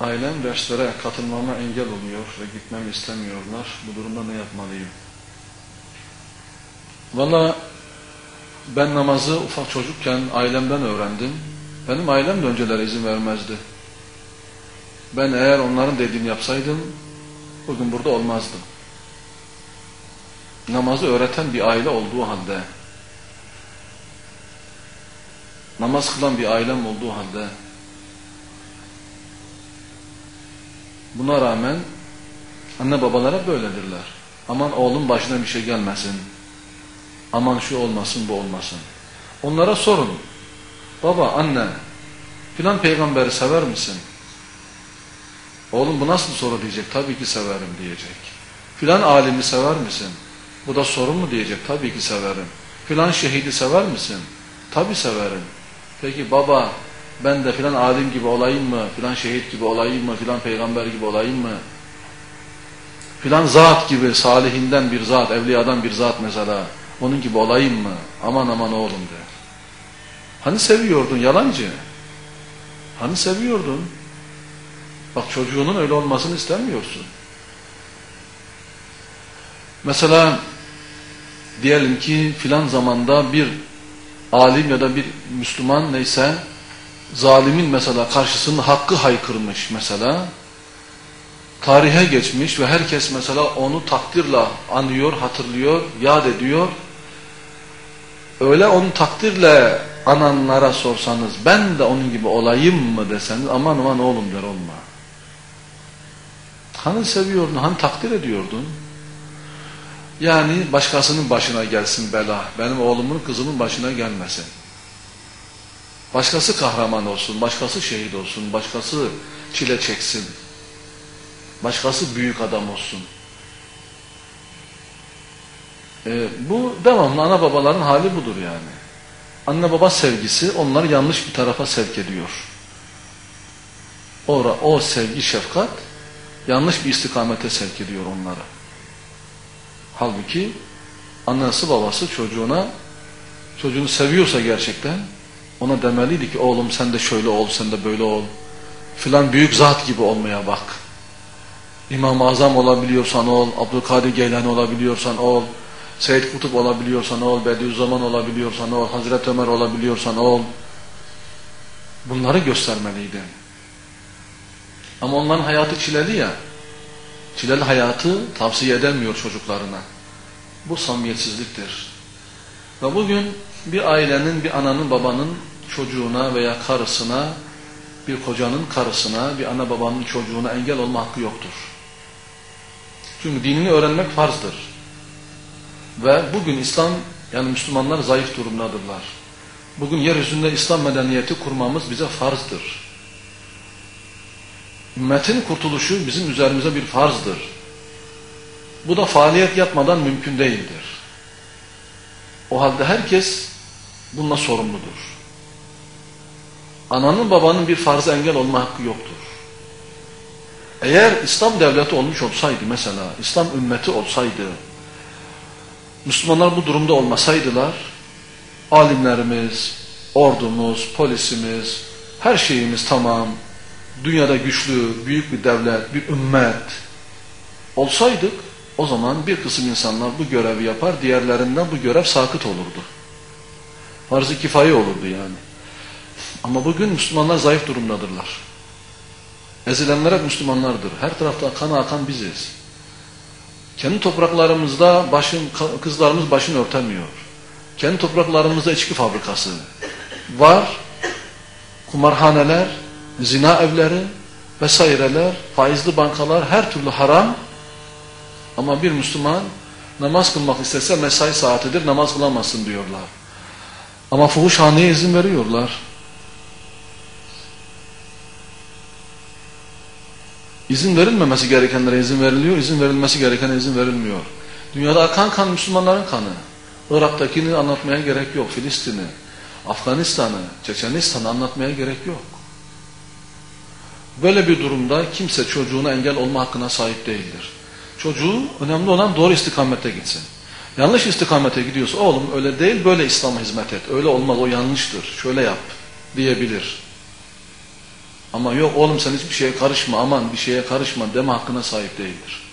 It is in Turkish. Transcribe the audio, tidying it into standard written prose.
Ailem derslere katılmama engel oluyor ve gitmemi istemiyorlar. Bu durumda ne yapmalıyım? Valla ben namazı ufak çocukken ailemden öğrendim. Benim ailem de önceleri izin vermezdi. Ben eğer onların dediğini yapsaydım bugün burada olmazdım. Namazı öğreten bir aile olduğu halde, namaz kılan bir ailem olduğu halde, buna rağmen anne babalara böyledirler. Aman oğlum başına bir şey gelmesin. Aman şu olmasın bu olmasın. Onlara sorun. Baba, anne, filan peygamberi sever misin? Oğlum bu nasıl soru diyecek. Tabii ki severim diyecek. Filan alimi sever misin? Bu da sorun mu diyecek. Tabii ki severim. Filan şehidi sever misin? Tabii severim. Peki baba, ben de filan alim gibi olayım mı? Filan şehit gibi olayım mı? Filan peygamber gibi olayım mı? Filan zat gibi, salihinden bir zat, evliyadan bir zat mesela, onun gibi olayım mı? Aman aman oğlum der. Hani seviyordun yalancı? Hani seviyordun? Bak çocuğunun öyle olmasını istemiyorsun. Mesela diyelim ki filan zamanda bir alim ya da bir Müslüman neyse zalimin mesela karşısında hakkı haykırmış mesela, tarihe geçmiş ve herkes mesela onu takdirle anıyor, hatırlıyor, yad ediyor. Öyle onu takdirle ananlara sorsanız ben de onun gibi olayım mı deseniz aman aman oğlum der olma. Hani seviyordun, hani takdir ediyordun. Yani başkasının başına gelsin bela, benim oğlumun kızımın başına gelmesin. Başkası kahraman olsun, başkası şehit olsun, başkası çile çeksin. Başkası büyük adam olsun. Bu devamlı ana babaların hali budur yani. Anne baba sevgisi onları yanlış bir tarafa sevk ediyor. O sevgi, şefkat yanlış bir istikamete sevk ediyor onları. Halbuki annesi babası çocuğunu seviyorsa gerçekten ona demeliydi ki oğlum sen de şöyle ol, sen de böyle ol. Filan büyük zat gibi olmaya bak. İmam-ı Azam olabiliyorsan ol, Abdülkadir Geylani olabiliyorsan ol, Seyyid Kutup olabiliyorsan ol, Bediüzzaman olabiliyorsan ol, Hazreti Ömer olabiliyorsan ol. Bunları göstermeliydi. Ama onların hayatı çileli ya, çileli hayatı tavsiye edemiyor çocuklarına. Bu samimiyetsizliktir. Ve bugün bir ailenin, bir ananın, babanın çocuğuna veya karısına, bir kocanın karısına, bir ana babanın çocuğuna engel olma hakkı yoktur. Çünkü dinini öğrenmek farzdır. Ve bugün İslam, yani Müslümanlar zayıf durumdadırlar. Bugün yeryüzünde İslam medeniyeti kurmamız bize farzdır. Ümmetin kurtuluşu bizim üzerimize bir farzdır. Bu da faaliyet yapmadan mümkün değildir. O halde herkes bununla sorumludur. Ananın babanın bir farzı engel olma hakkı yoktur. Eğer İslam devleti olmuş olsaydı mesela, İslam ümmeti olsaydı, Müslümanlar bu durumda olmasaydılar, alimlerimiz, ordumuz, polisimiz, her şeyimiz tamam, dünyada güçlü, büyük bir devlet, bir ümmet olsaydık, o zaman bir kısım insanlar bu görevi yapar, diğerlerinden bu görev sakıt olurdu. Farz-ı kifaye olurdu yani. Ama bugün Müslümanlar zayıf durumdadırlar. Ezilenler hep Müslümanlardır. Her tarafta kan akan biziz. Kendi topraklarımızda kızlarımız başını örtemiyor. Kendi topraklarımızda içki fabrikası var. Kumarhaneler, zina evleri vesaireler, faizli bankalar, her türlü haram. Ama bir Müslüman namaz kılmak istese mesai saatidir, namaz kılamazsın diyorlar. Ama fuhuşhaneye izin veriyorlar. İzin verilmemesi gerekenlere izin veriliyor, izin verilmesi gerekene izin verilmiyor. Dünyada akan kan Müslümanların kanı. Irak'takini anlatmaya gerek yok, Filistin'i, Afganistan'ı, Çeçenistan'ı anlatmaya gerek yok. Böyle bir durumda kimse çocuğuna engel olma hakkına sahip değildir. Çocuğu önemli olan doğru istikamete gitsin. Yanlış istikamete gidiyorsa oğlum öyle değil böyle İslam'a hizmet et. Öyle olmaz o yanlıştır. Şöyle yap diyebilir. Ama yok oğlum sen hiçbir şeye karışma, aman bir şeye karışma deme hakkına sahip değildir.